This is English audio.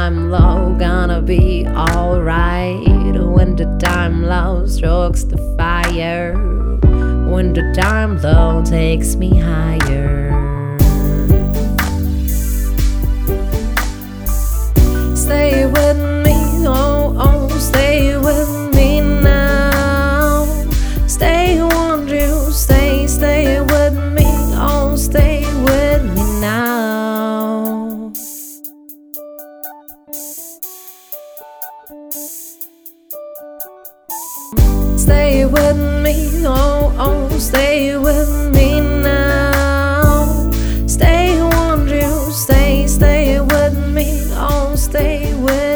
time low, gonna be alright. When the time low strokes the fire, when the time low takes me higher. Stay with me, oh, oh, stay with me now. Stay, won't you stay, stay with me, oh, stay with me now. Stay with me, oh, oh, stay with me now. Stay, won't you stay, stay with me, oh, stay with me.